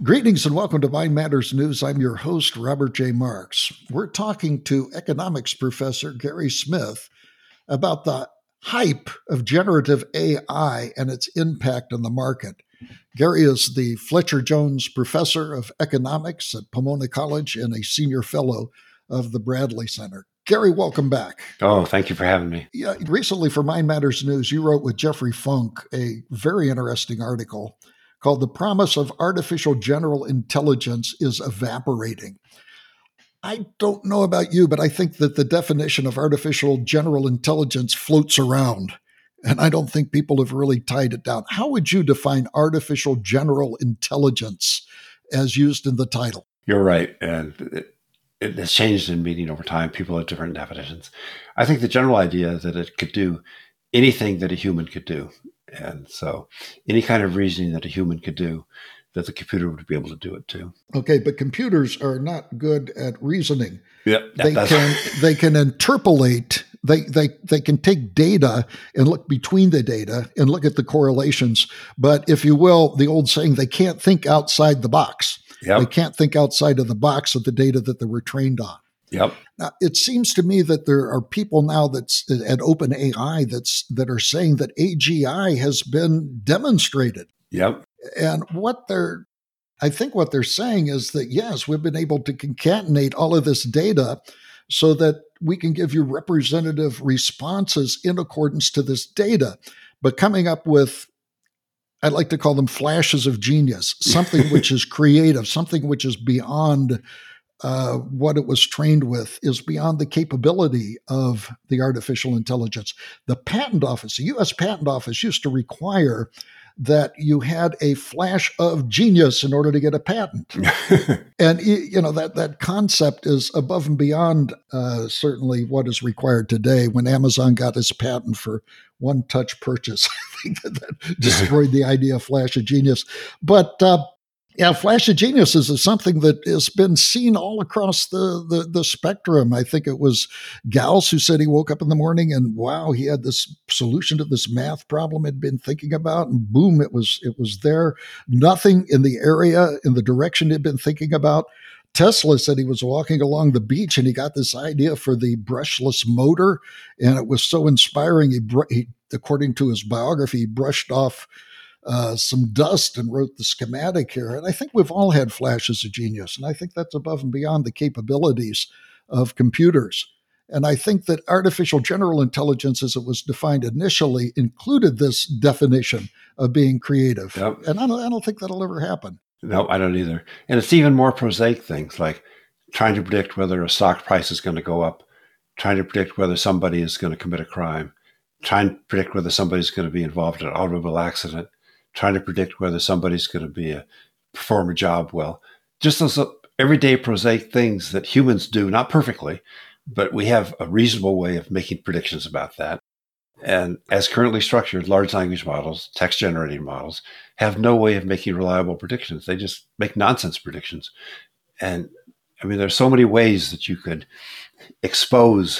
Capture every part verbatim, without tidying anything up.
Greetings and welcome to Mind Matters News. I'm your host, Robert J. Marks. We're talking to economics professor Gary Smith about the hype of generative A I and its impact on the market. Gary is the Fletcher Jones Professor of Economics at Pomona College and a senior fellow of the Bradley Center. Gary, welcome back. Oh, thank you for having me. Yeah, recently for Mind Matters News, you wrote with Jeffrey Funk a very interesting article called "The Promise of Artificial General Intelligence is Evaporating." I don't know about you, but I think that the definition of artificial general intelligence floats around, and I don't think people have really tied it down. How would you define artificial general intelligence as used in the title? You're right. And it, it has changed in meaning over time. People have different definitions. I think the general idea is that it could do anything that a human could do. And so any kind of reasoning that a human could do, that the computer would be able to do it too. Okay, but computers are not good at reasoning. Yeah, they can they can interpolate. They they they can take data and look between the data and look at the correlations. But if you will, the old saying, they can't think outside the box. Yep. They can't think outside of the box of the data that they were trained on. Yep. Now, it seems to me that there are people now that's at OpenAI that's that are saying that A G I has been demonstrated. Yep. And what they're, I think what they're saying is that, yes, we've been able to concatenate all of this data so that we can give you representative responses in accordance to this data, but coming up with, I'd like to call them flashes of genius, something which is creative, something which is beyond uh, what it was trained with, is beyond the capability of the artificial intelligence. The patent office, the U S Patent Office, used to require that you had a flash of genius in order to get a patent. And, you know, that, that concept is above and beyond uh, certainly what is required today. When Amazon got its patent for one-touch purchase, I think that, that destroyed the idea of flash of genius. But, uh, yeah, flash of genius is something that has been seen all across the, the, the spectrum. I think it was Gauss who said he woke up in the morning and, wow, he had this solution to this math problem he'd been thinking about, and boom, it was it was there. Nothing in the area, in the direction he'd been thinking about. Tesla said he was walking along the beach and he got this idea for the brushless motor, and it was so inspiring. He, he according to his biography, he brushed off Uh, some dust and wrote the schematic here. And I think we've all had flashes of genius. And I think that's above and beyond the capabilities of computers. And I think that artificial general intelligence, as it was defined initially, included this definition of being creative. Yep. And I don't, I don't think that'll ever happen. No, I don't either. And it's even more prosaic things like trying to predict whether a stock price is going to go up, trying to predict whether somebody is going to commit a crime, trying to predict whether somebody's going to be involved in an automobile accident, trying to predict whether somebody's going to be a perform a job well. Just those everyday prosaic things that humans do, not perfectly, but we have a reasonable way of making predictions about that. And as currently structured, large language models, text generating models, have no way of making reliable predictions. They just make nonsense predictions. And I mean, there's so many ways that you could expose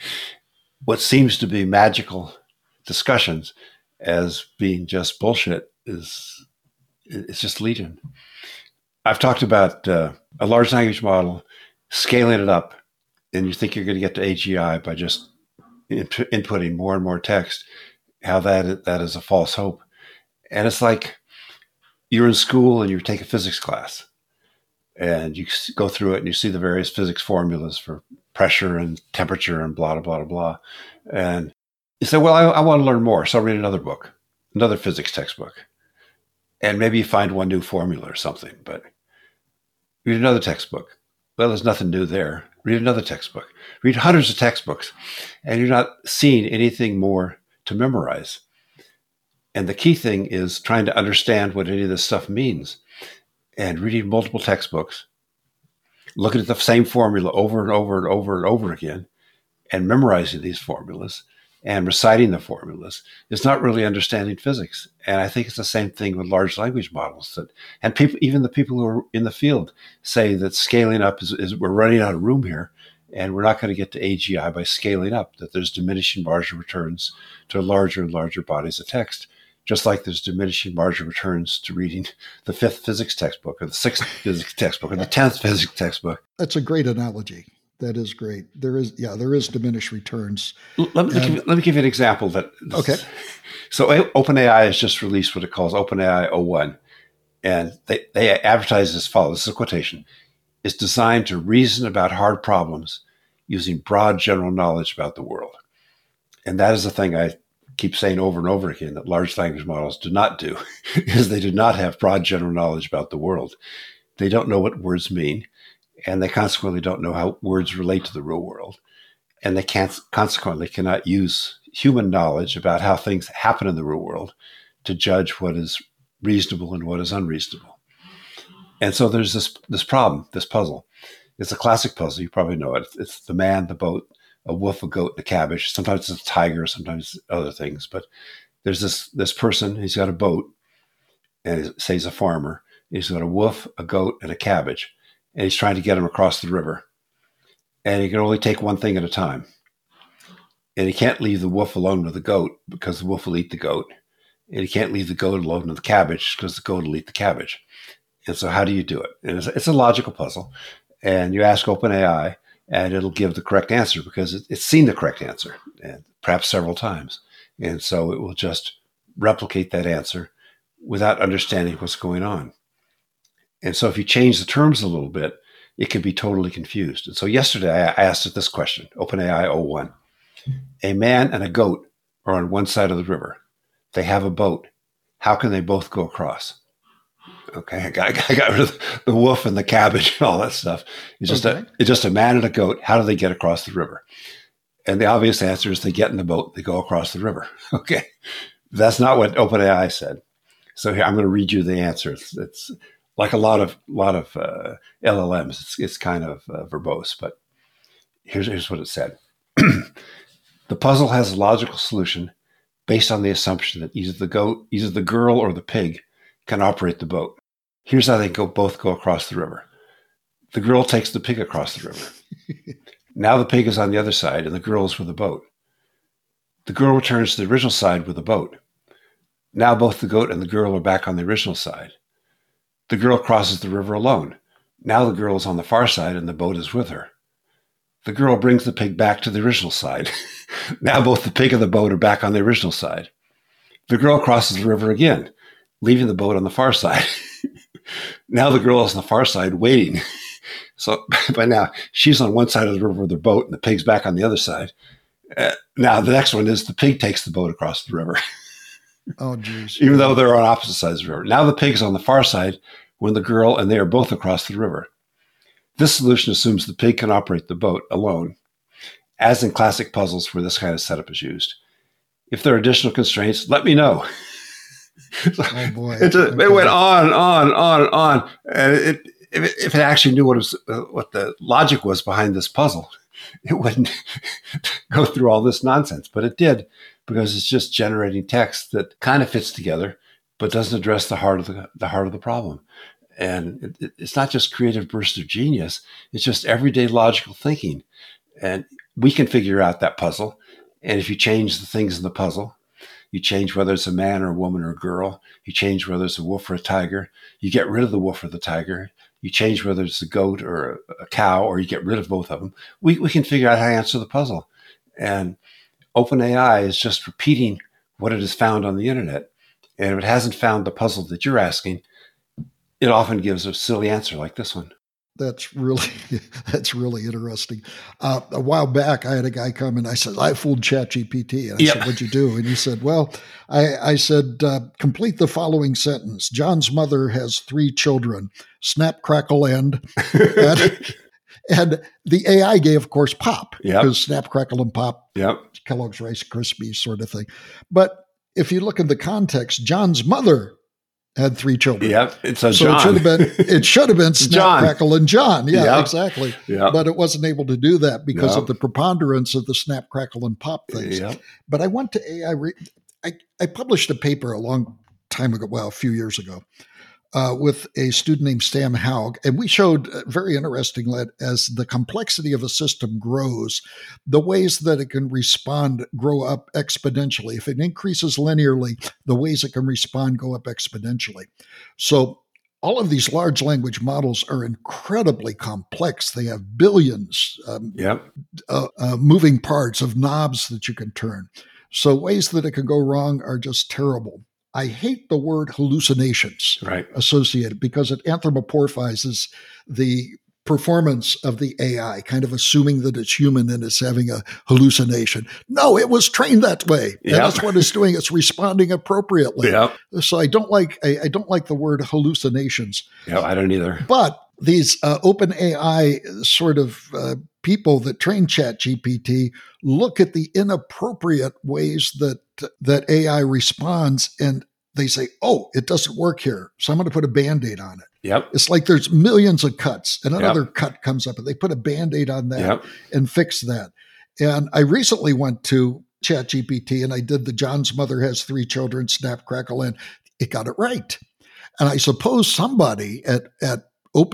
what seems to be magical discussions as being just bullshit. Is it's just legion. I've talked about uh, a large language model, scaling it up, and you think you're going to get to A G I by just in- inputting more and more text, how that that is a false hope. And it's like you're in school and you take a physics class, and you go through it and you see the various physics formulas for pressure and temperature and blah, blah, blah, blah. And you say, well, I, I want to learn more, so I'll read another book, another physics textbook. And maybe you find one new formula or something, but read another textbook. Well, there's nothing new there. Read another textbook. Read hundreds of textbooks, and you're not seeing anything more to memorize. And the key thing is trying to understand what any of this stuff means. And reading multiple textbooks, looking at the same formula over and over and over and over again, and memorizing these formulas and reciting the formulas is not really understanding physics. And I think it's the same thing with large language models. That, and people, even the people who are in the field say that scaling up is, is we're running out of room here, and we're not going to get to A G I by scaling up, that there's diminishing marginal returns to larger and larger bodies of text just like there's diminishing marginal returns to reading the fifth physics textbook or the sixth physics textbook or the tenth physics textbook. That's a great analogy. That is great. There is, yeah, there is diminished returns. Let me, and, give, let me give you an example. That okay. So OpenAI has just released what it calls OpenAI oh one. And they, they advertise as follows. This is a quotation. It's designed to reason about hard problems using broad general knowledge about the world. And that is the thing I keep saying over and over again that large language models do not do, is they do not have broad general knowledge about the world. They don't know what words mean, and they consequently don't know how words relate to the real world. And they can't, consequently cannot use human knowledge about how things happen in the real world to judge what is reasonable and what is unreasonable. And so there's this this problem, this puzzle. It's a classic puzzle. You probably know it. It's the man, the boat, a wolf, a goat, and a cabbage. Sometimes it's a tiger, sometimes other things. But there's this this person, he's got a boat, and say he's a farmer. He's got a wolf, a goat, and a cabbage. And he's trying to get them across the river. And he can only take one thing at a time. And he can't leave the wolf alone with the goat because the wolf will eat the goat. And he can't leave the goat alone with the cabbage because the goat will eat the cabbage. And so how do you do it? And it's, it's a logical puzzle. And you ask OpenAI, and it'll give the correct answer because it, it's seen the correct answer, and perhaps several times. And so it will just replicate that answer without understanding what's going on. And so if you change the terms a little bit, it can be totally confused. And so yesterday I asked it this question, OpenAI oh one. A man and a goat are on one side of the river. They have a boat. How can they both go across? Okay, I got, I got rid of the wolf and the cabbage and all that stuff. It's just, okay. a, it's just a man and a goat. How do they get across the river? And the obvious answer is they get in the boat, they go across the river. Okay, that's not what OpenAI said. So here, I'm going to read you the answer. It's, it's like a lot of lot of uh, L L Ms. It's, it's kind of uh, verbose, but here's, here's what it said. The puzzle has a logical solution based on the assumption that either the goat, either the girl or the pig can operate the boat. Here's how they go both go across the river. The girl takes the pig across the river. Now the pig is on the other side and the girl is with the boat. The girl returns to the original side with the boat. Now both the goat and the girl are back on the original side. The girl crosses the river alone. Now the girl is on the far side and the boat is with her. The girl brings the pig back to the original side. Now both the pig and the boat are back on the original side. The girl crosses the river again, leaving the boat on the far side. Now the girl is on the far side waiting. So by now, she's on one side of the river with her boat and the pig's back on the other side. Uh, now the next one is the pig takes the boat across the river. Oh, geez. Even though they're on opposite sides of the river. Now the pig's on the far side when the girl and they are both across the river. This solution assumes the pig can operate the boat alone, as in classic puzzles where this kind of setup is used. If there are additional constraints, let me know. Oh boy! It, just, okay. It went on and on and on and on. And it, if, it, if it actually knew what, it was, uh, what the logic was behind this puzzle, it wouldn't go through all this nonsense. But it did, because it's just generating text that kind of fits together, but doesn't address the heart of the, the heart of the problem. And it, it's not just creative bursts of genius; it's just everyday logical thinking. And we can figure out that puzzle. And if you change the things in the puzzle, you change whether it's a man or a woman or a girl. You change whether it's a wolf or a tiger. You get rid of the wolf or the tiger. You change whether it's a goat or a, a cow, or you get rid of both of them. We we can figure out how to answer the puzzle. And OpenAI is just repeating what it has found on the internet. And if it hasn't found the puzzle that you're asking, it often gives a silly answer like this one. That's really, that's really interesting. Uh, a while back, I had a guy come and I said, I fooled ChatGPT. And I yep. said, what'd you do? And he said, well, I, I said, uh, complete the following sentence. John's mother has three children, snap, crackle, end. and, and the A I gave, of course, pop. Yep. Because snap, crackle, and pop, yep. Kellogg's Rice Krispies sort of thing. But if you look at the context, John's mother had three children. Yep, it's a so John. it should have been it should have been Snap, John. Crackle, and John. Yeah, yep. exactly. Yep. But it wasn't able to do that because yep. of the preponderance of the Snap, Crackle, and Pop things. Yep. But I went to A I. Re- I I published a paper a long time ago, well, a few years ago, uh, with a student named Sam Haug, and we showed uh, very interesting that as the complexity of a system grows, the ways that it can respond grow up exponentially. If it increases linearly, the ways it can respond go up exponentially. So all of these large language models are incredibly complex. They have billions um, Yep. uh, uh, moving parts of knobs that you can turn. So ways that it can go wrong are just terrible. I hate the word hallucinations Right. associated because it anthropomorphizes the performance of the A I, kind of assuming that it's human and it's having a hallucination. No, it was trained that way. And Yep. that's what it's doing. It's responding appropriately. Yep. So I don't like I, I don't like the word hallucinations. Yeah, I don't either. But these uh, open A I sort of uh, people that train ChatGPT look at the inappropriate ways that that A I responds, and they say, "Oh, it doesn't work here, so I'm going to put a Band-Aid on it." Yep. It's like there's millions of cuts, and another Yep. cut comes up, and they put a Band-Aid on that Yep. and fix that. And I recently went to ChatGPT and I did the John's mother has three children, snap, crackle, and it got it right. And I suppose somebody at at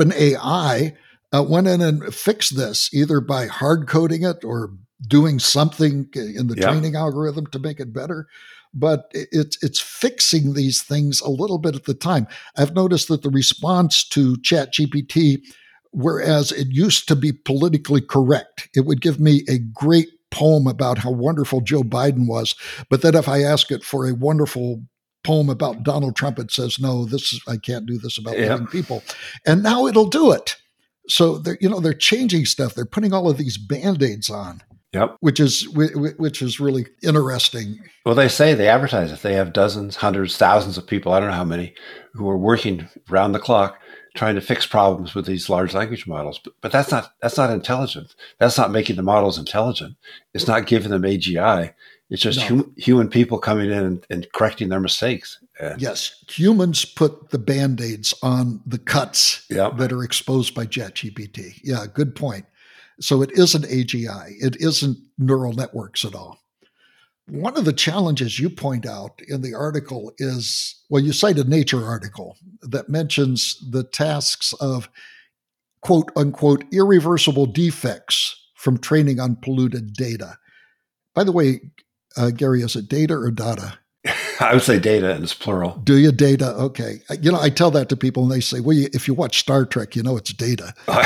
OpenAI uh, went in and fixed this either by hard coding it or doing something in the Yep. training algorithm to make it better. But it- it's it's fixing these things a little bit at the time. I've noticed that the response to ChatGPT, whereas it used to be politically correct, it would give me a great poem about how wonderful Joe Biden was. But then if I ask it for a wonderful poem about Donald Trump, it says, no, this is, I can't do this about Yep. living people. And now it'll do it. So they're, you know, they're changing stuff. They're putting all of these Band-Aids on, Yep. which is whi- whi- which is really interesting. Well, they say they advertise it. They have dozens, hundreds, thousands of people, I don't know how many, who are working round the clock trying to fix problems with these large language models. But, but that's not that's not intelligent. That's not making the models intelligent. It's not giving them A G I. It's just No. hum, human people coming in and, and correcting their mistakes. Uh, Yes, humans put the Band-Aids on the cuts Yep. that are exposed by ChatGPT. Yeah, good point. So it isn't A G I. It isn't neural networks at all. One of the challenges you point out in the article is, well, you cite a Nature article that mentions the tasks of quote unquote irreversible defects from training on polluted data. By the way, uh, Gary, is it data or data? I would say data, and it's plural. Do you data? Okay. You know, I tell that to people and they say, well, you, if you watch Star Trek, you know it's data. Uh,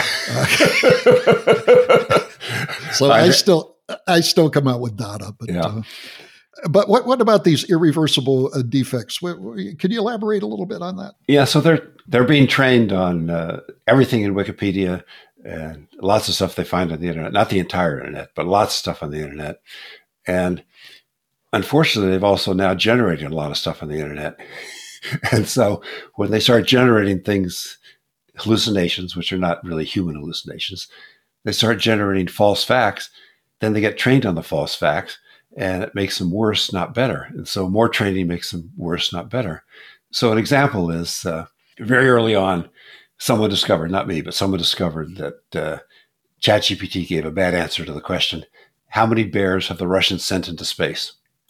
so I, I still I still come out with data. But, yeah. uh, but what, what about these irreversible uh, defects? What, what, can you elaborate a little bit on that? Yeah, so they're they're being trained on uh, everything in Wikipedia and lots of stuff they find on the internet. Not the entire internet, but lots of stuff on the internet. And unfortunately, they've also now generated a lot of stuff on the internet. And so when they start generating things, hallucinations, which are not really human hallucinations, they start generating false facts, then they get trained on the false facts, and it makes them worse, not better. And so more training makes them worse, not better. So an example is uh, very early on, someone discovered, not me, but someone discovered that uh, ChatGPT gave a bad answer to the question, how many bears have the Russians sent into space?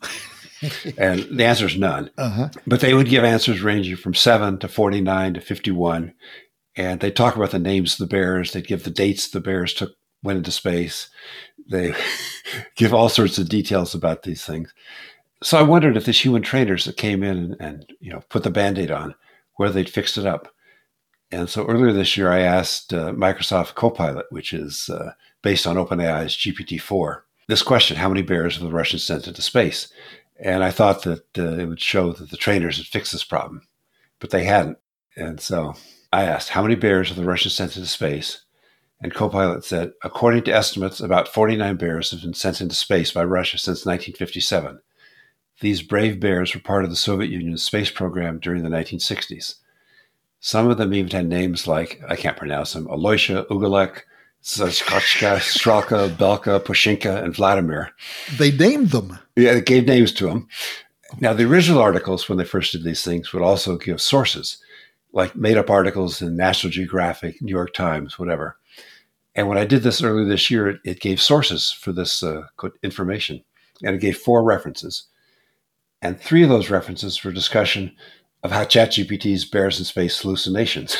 And the answer is none. Uh-huh. But they would give answers ranging from seven to forty-nine to fifty-one. And they talk about the names of the bears. They'd give the dates the bears took went into space. They give all sorts of details about these things. So I wondered if these human trainers that came in and, and you know put the Band-Aid on, whether they'd fixed it up. And so earlier this year, I asked uh, Microsoft Copilot, which is uh, based on OpenAI's G P T four, this question: how many bears have the Russians sent into space? And I thought that uh, it would show that the trainers had fixed this problem, but they hadn't. And so I asked, how many bears have the Russians sent into space? And Copilot said, according to estimates, about forty-nine bears have been sent into space by Russia since nineteen fifty-seven. These brave bears were part of the Soviet Union's space program during the nineteen sixties. Some of them even had names like, I can't pronounce them, Aloysha, Ugolek, Zazkotchka, Strelka, Belka, Pushinka, and Vladimir. They named them. Yeah, they gave names to them. Now, the original articles, when they first did these things, would also give sources, like made-up articles in National Geographic, New York Times, whatever. And when I did this earlier this year, it, it gave sources for this uh, information, and it gave four references. And three of those references were discussion of how ChatGPT's bears in space hallucinations.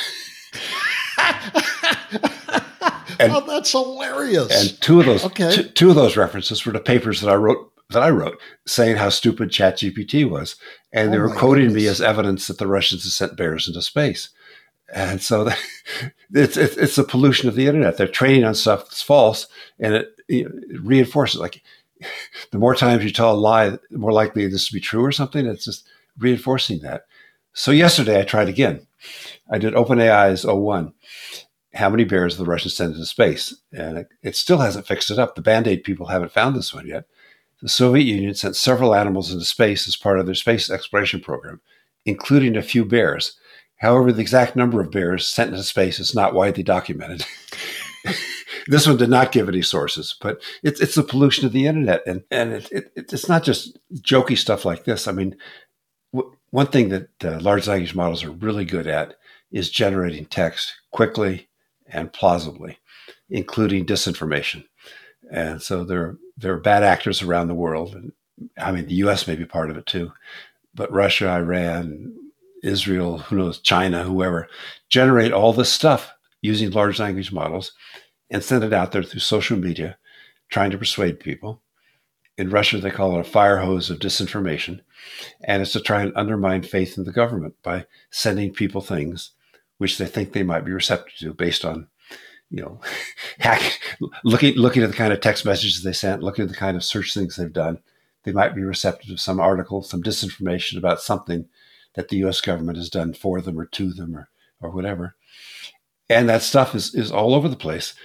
And, oh, that's hilarious. And two of those okay. t- two of those references were to papers that I wrote that I wrote saying how stupid ChatGPT was. And they oh were quoting goodness. me as evidence that the Russians had sent bears into space. And so that, it's, it's it's the pollution of the internet. They're training on stuff that's false, and it, it reinforces. Like the more times you tell a lie, the more likely this to be true or something. It's just reinforcing that. So yesterday I tried again. I did OpenAI's O one. How many bears the Russians sent into space? And it, it still hasn't fixed it up. The Band-Aid people haven't found this one yet. The Soviet Union sent several animals into space as part of their space exploration program, including a few bears. However, the exact number of bears sent into space is not widely documented. This one did not give any sources, but it's it's the pollution of the internet. And, and it, it, it's not just jokey stuff like this. I mean, w- one thing that uh, large language models are really good at is generating text quickly and plausibly, including disinformation. And so there, there are bad actors around the world. And I mean, the U S may be part of it too, but Russia, Iran, Israel, who knows, China, whoever, generate all this stuff using large language models and send it out there through social media, trying to persuade people. In Russia, they call it a fire hose of disinformation. And it's to try and undermine faith in the government by sending people things which they think they might be receptive to based on, you know, hack, looking looking at the kind of text messages they sent, looking at the kind of search things they've done. They might be receptive to some article, some disinformation about something that the U S government has done for them or to them or or whatever. And that stuff is, is all over the place.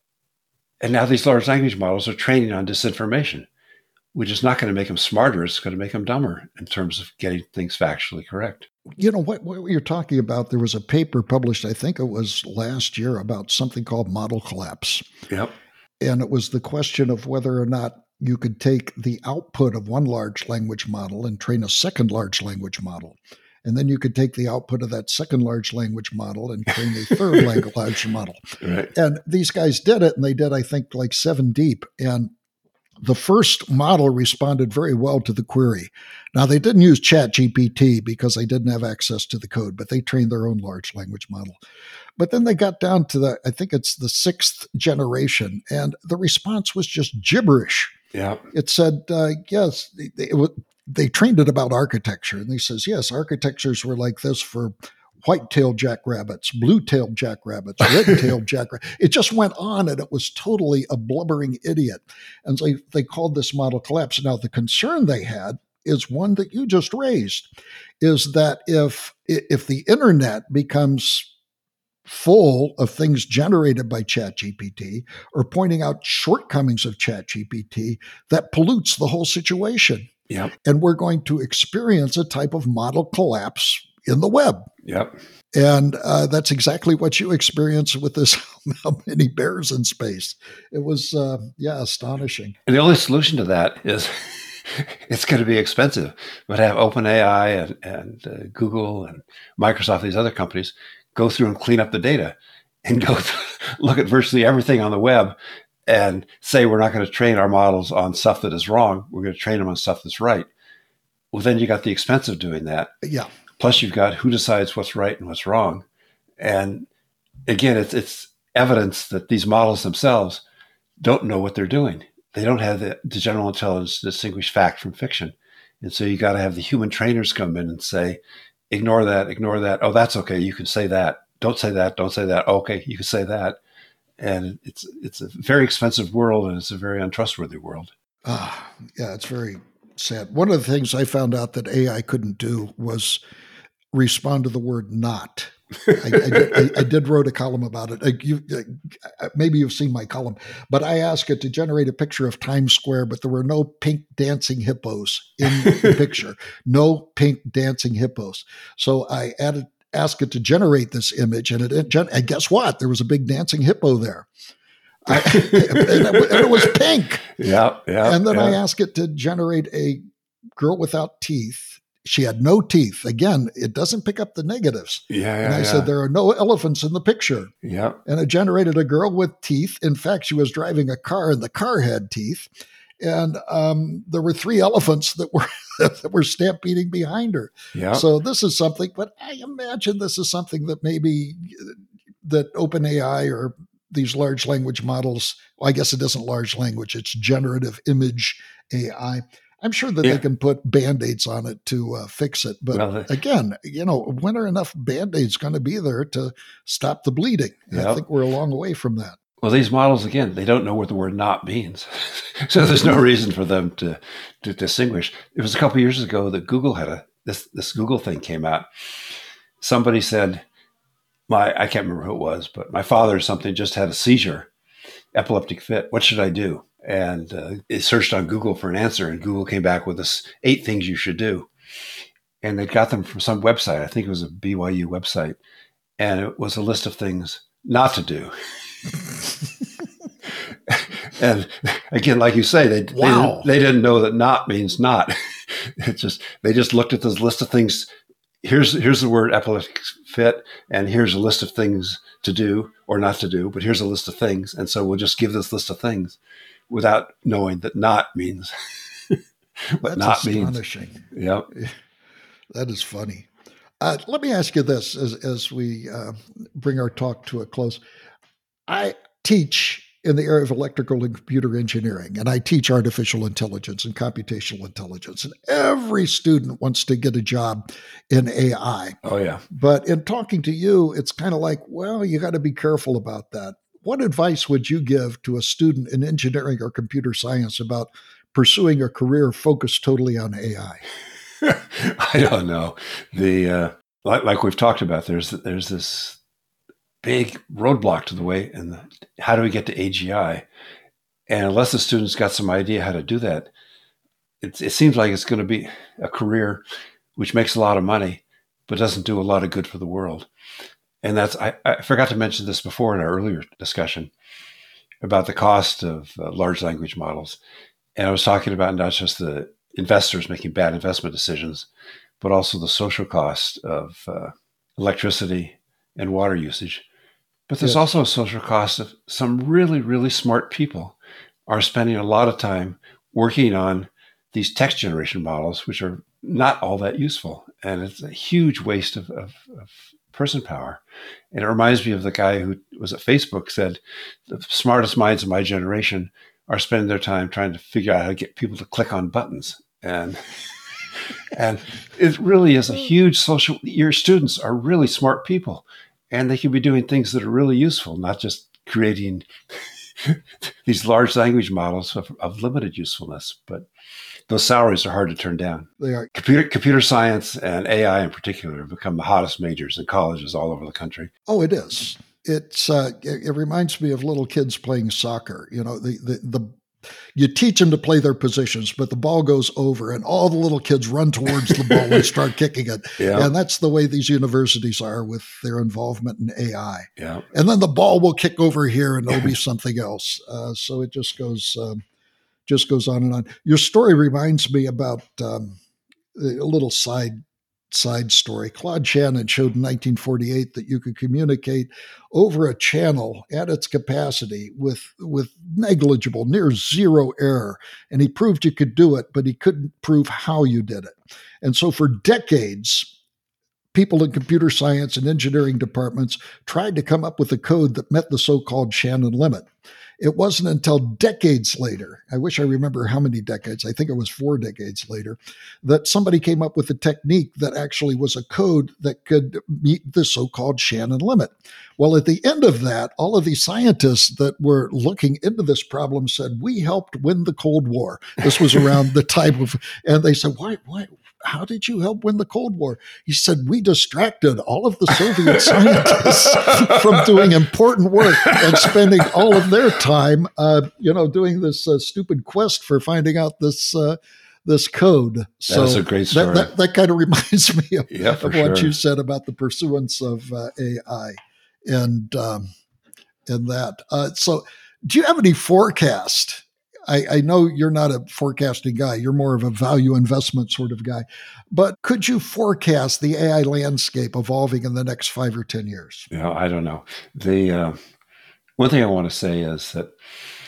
And now these large language models are training on disinformation, which is not going to make them smarter. It's going to make them dumber in terms of getting things factually correct. You know, what, what you're talking about, there was a paper published, I think it was last year, about something called model collapse. Yep. And it was the question of whether or not you could take the output of one large language model and train a second large language model. And then you could take the output of that second large language model and train a third language model. Right. And these guys did it, and they did, I think, like seven deep. And the first model responded very well to the query. Now, they didn't use ChatGPT because they didn't have access to the code, but they trained their own large language model. But then they got down to the, I think it's the sixth generation, and the response was just gibberish. Yeah. It said, uh, yes, it, it, they trained it about architecture. And they says, yes, architectures were like this for white-tailed jackrabbits, blue-tailed jackrabbits, red-tailed jackrabbits. It just went on, and it was totally a blubbering idiot. And so they called this model collapse. Now, the concern they had is one that you just raised, is that if if the internet becomes full of things generated by ChatGPT or pointing out shortcomings of ChatGPT, that pollutes the whole situation. Yep. And we're going to experience a type of model collapse in the web. Yep. And uh, that's exactly what you experienced with this, how many bears in space. It was, uh, yeah, astonishing. And the only solution to that is it's going to be expensive. But have OpenAI and, and uh, Google and Microsoft, these other companies, go through and clean up the data and go through, look at virtually everything on the web and say we're not going to train our models on stuff that is wrong. We're going to train them on stuff that's right. Well, then you got the expense of doing that. Yeah. Plus, you've got who decides what's right and what's wrong. And again, it's it's evidence that these models themselves don't know what they're doing. They don't have the, the general intelligence to distinguish fact from fiction. And so you got to have the human trainers come in and say, ignore that, ignore that. Oh, that's okay. You can say that. Don't say that. Don't say that. Okay, you can say that. And it's it's a very expensive world, and it's a very untrustworthy world. Ah, yeah, it's very sad. One of the things I found out that A I couldn't do was respond to the word not. I, I, did, I, I did wrote a column about it. I, you, I, maybe you've seen my column, but I asked it to generate a picture of Times Square, but there were no pink dancing hippos in the picture. No pink dancing hippos. So I added, asked it to generate this image, and it, it and guess what? There was a big dancing hippo there. I, and, it, and it was pink. Yeah, yeah. And then yeah. I asked it to generate a girl without teeth. She had no teeth. Again, it doesn't pick up the negatives. Yeah, yeah, and I yeah. said, there are no elephants in the picture. Yeah. And it generated a girl with teeth. In fact, she was driving a car, and the car had teeth. And um, there were three elephants that were that were stampeding behind her. Yeah. So this is something, but I imagine this is something that maybe that OpenAI or these large language models, well, I guess it isn't large language, it's generative image A I. I'm sure that Yeah. they can put Band-Aids on it to uh, fix it. But Well, again, you know, when are enough Band-Aids going to be there to stop the bleeding? Yep. I think we're a long way from that. Well, these models, again, they don't know what the word not means. So there's no reason for them to, to distinguish. It was a couple of years ago that Google had a, this, this Google thing came out. Somebody said, my, I can't remember who it was, but my father or something just had a seizure, epileptic fit. What should I do? And uh, it searched on Google for an answer, and Google came back with this eight things you should do. And they got them from some website. I think it was a B Y U website. And it was a list of things not to do. And again, like you say, they, wow. they, didn't, they didn't know that not means not. It just, they just looked at this list of things. Here's, here's the word epileptic fit, and here's a list of things to do or not to do, but here's a list of things. And so we'll just give this list of things without knowing that not means what That's not astonishing. means. Yep. That is funny. Uh, let me ask you this as, as we uh, bring our talk to a close. I teach in the area of electrical and computer engineering, and I teach artificial intelligence and computational intelligence. And every student wants to get a job in A I. Oh, yeah. But in talking to you, it's kind of like, well, you got to be careful about that. What advice would you give to a student in engineering or computer science about pursuing a career focused totally on A I? I don't know. The uh, like, like we've talked about, there's there's this big roadblock to the way, and the, how do we get to A G I? And unless the student's got some idea how to do that, it, it seems like it's going to be a career which makes a lot of money, but doesn't do a lot of good for the world. And that's I, I forgot to mention this before in our earlier discussion about the cost of uh, large language models. And I was talking about not just the investors making bad investment decisions, but also the social cost of uh, electricity and water usage. But there's Yes. also a social cost of some really, really smart people are spending a lot of time working on these text generation models, which are not all that useful. And it's a huge waste of, of, of person power. And it reminds me of the guy who was at Facebook said, the smartest minds of my generation are spending their time trying to figure out how to get people to click on buttons. And and it really is a huge social, your students are really smart people, and they can be doing things that are really useful, not just creating these large language models of, of limited usefulness. But those salaries are hard to turn down. They are. Computer, computer science and A I in particular have become the hottest majors in colleges all over the country. Oh, it is. It's uh, it, it reminds me of little kids playing soccer. You know, the, the the you teach them to play their positions, but the ball goes over, and all the little kids run towards the ball and start kicking it. Yeah. And that's the way these universities are with their involvement in A I. Yeah. And then the ball will kick over here, and there'll be something else. Uh, so it just goes um, just goes on and on. Your story reminds me about um, a little side. Side story. Claude Shannon showed in nineteen forty-eight that you could communicate over a channel at its capacity with, with negligible, near zero error. And he proved you could do it, but he couldn't prove how you did it. And so for decades, people in computer science and engineering departments tried to come up with a code that met the so-called Shannon limit. It wasn't until decades later, I wish I remember how many decades, I think it was four decades later, that somebody came up with a technique that actually was a code that could meet the so-called Shannon limit. Well, at the end of that, all of these scientists that were looking into this problem said, we helped win the Cold War. This was around the time of, and they said, why, why? How did you help win the Cold War? He said, we distracted all of the Soviet scientists from doing important work and spending all of their time, uh, you know, doing this uh, stupid quest for finding out this uh, this code. So That's a great story. That, that, that kind of reminds me of, Yeah, of for what sure. you said about the pursuance of uh, A I and, um, and that. Uh, so do you have any forecast? I, I know you're not a forecasting guy. You're more of a value investment sort of guy. But could you forecast the A I landscape evolving in the next five or ten years? You know, I don't know. The uh, one thing I want to say is that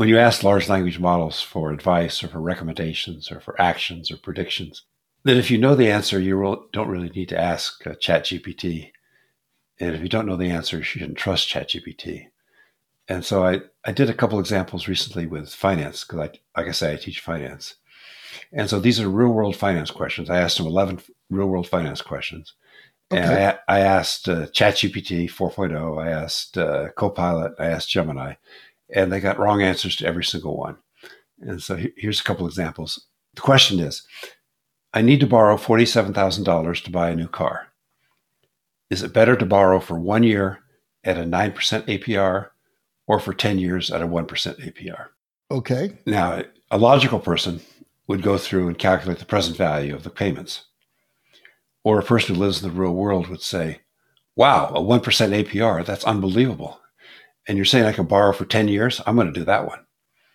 when you ask large language models for advice or for recommendations or for actions or predictions, that if you know the answer, you don't really need to ask uh, ChatGPT. And if you don't know the answer, you shouldn't trust ChatGPT. And so I, I did a couple examples recently with finance, because I, like I say, I teach finance. And so these are real world finance questions. I asked them eleven real world finance questions. Okay. And I, I asked uh, ChatGPT four point oh, I asked uh, Copilot, I asked Gemini, and they got wrong answers to every single one. And so here's a couple examples. The question is, I need to borrow forty-seven thousand dollars to buy a new car. Is it better to borrow for one year at a nine percent A P R or for ten years at a one percent A P R? Okay. Now, a logical person would go through and calculate the present value of the payments. Or a person who lives in the real world would say, wow, a one percent A P R, that's unbelievable. And you're saying I can borrow for ten years? I'm going to do that one.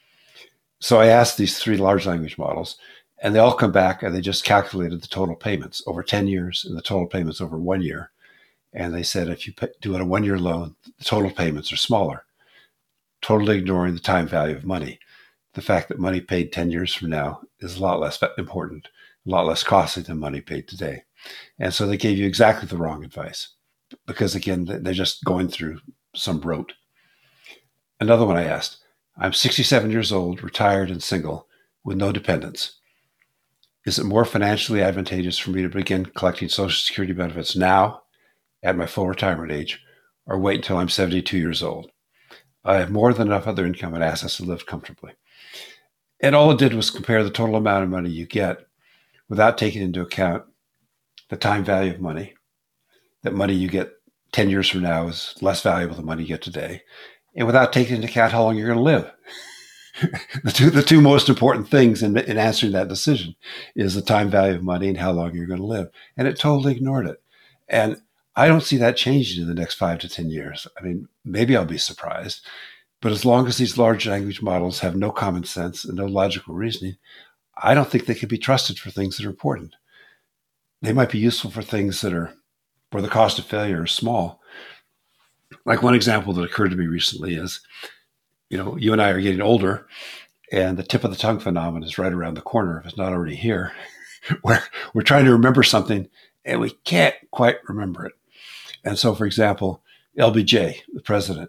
So I asked these three large language models, and they all come back and they just calculated the total payments over ten years and the total payments over one year. And they said, if you do it a one-year loan, the total payments are smaller, totally ignoring the time value of money. The fact that money paid ten years from now is a lot less important, a lot less costly than money paid today. And so they gave you exactly the wrong advice because, again, they're just going through some rote. Another one I asked, I'm sixty-seven years old, retired and single with no dependents. Is it more financially advantageous for me to begin collecting Social Security benefits now at my full retirement age or wait until I'm seventy-two years old? I have more than enough other income and assets to live comfortably. And all it did was compare the total amount of money you get without taking into account the time value of money, that money you get ten years from now is less valuable than money you get today, and without taking into account how long you're going to live. the, two, the two most important things in, in answering that decision is the time value of money and how long you're going to live. And it totally ignored it. And I don't see that changing in the next five to ten years. I mean, maybe I'll be surprised. But as long as these large language models have no common sense and no logical reasoning, I don't think they can be trusted for things that are important. They might be useful for things that are where the cost of failure is small. Like one example that occurred to me recently is, you know, you and I are getting older, and the tip of the tongue phenomenon is right around the corner if it's not already here, where we're trying to remember something and we can't quite remember it. And so, for example, L B J, the president,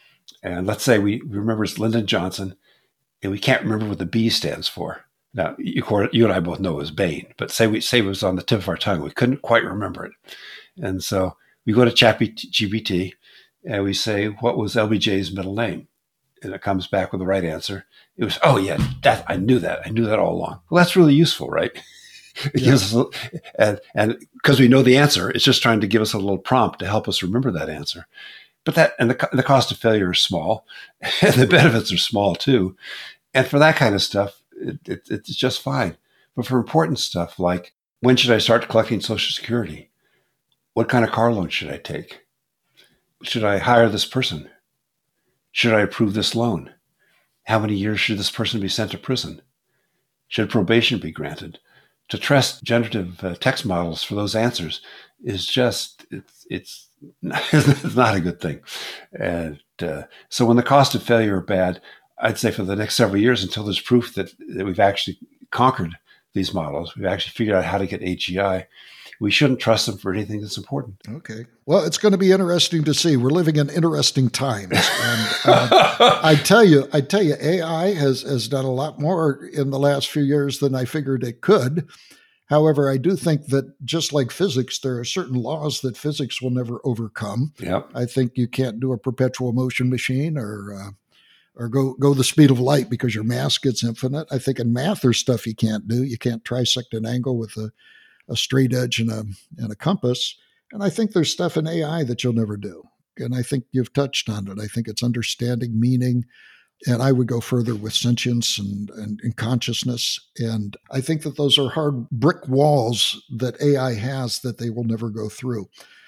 and let's say we remember it's Lyndon Johnson, and we can't remember what the B stands for. Now, you, you and I both know it was Bain, but say we say it was on the tip of our tongue. We couldn't quite remember it. And so we go to ChatGPT and we say, what was L B J's middle name? And it comes back with the right answer. It was, oh, yeah, that, I knew that. I knew that all along. Well, that's really useful, right? It yeah. gives us, and and because we know the answer, it's just trying to give us a little prompt to help us remember that answer. But that, and the, the cost of failure is small, and the benefits are small too. And for that kind of stuff, it, it, it's just fine. But for important stuff like, when should I start collecting Social Security? What kind of car loan should I take? Should I hire this person? Should I approve this loan? How many years should this person be sent to prison? Should probation be granted? To trust generative uh, text models for those answers is just, it's, it's, it's not a good thing. And uh, so when the cost of failure are bad, I'd say for the next several years, until there's proof that, that we've actually conquered these models, we've actually figured out how to get A G I, we shouldn't trust them for anything that's important. Okay. Well, it's going to be interesting to see. We're living in interesting times. And uh, I tell you, I tell you, A I has, has done a lot more in the last few years than I figured it could. However, I do think that just like physics, there are certain laws that physics will never overcome. Yep. I think you can't do a perpetual motion machine or uh, or go go the speed of light because your mass gets infinite. I think in math there's stuff you can't do. You can't trisect an angle with a, a straight edge and a and a compass. And I think there's stuff in A I that you'll never do. And I think you've touched on it. I think it's understanding meaning. And I would go further with sentience and, and, and consciousness. And I think that those are hard brick walls that A I has that they will never go through.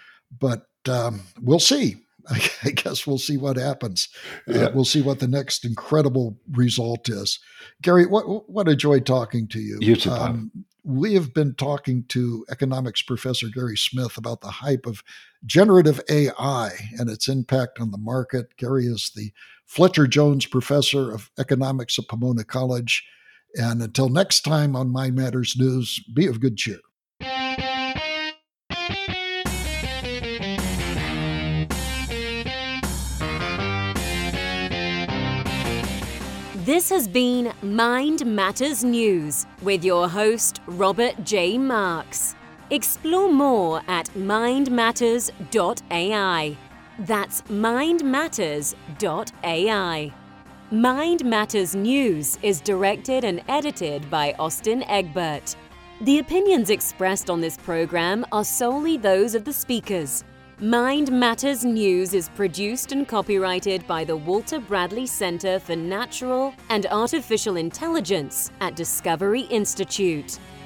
But um, we'll see. I guess we'll see what happens. Yeah. Uh, we'll see what the next incredible result is. Gary, what what a joy talking to you. You too, Bob. Um, We have been talking to economics professor Gary Smith about the hype of generative A I and its impact on the market. Gary is the Fletcher Jones Professor of Economics at Pomona College. And until next time on Mind Matters News, be of good cheer. This has been Mind Matters News with your host, Robert J. Marks. Explore more at mind matters dot A I. That's mind matters dot A I. Mind Matters News is directed and edited by Austin Egbert. The opinions expressed on this program are solely those of the speakers. Mind Matters News is produced and copyrighted by the Walter Bradley Center for Natural and Artificial Intelligence at Discovery Institute.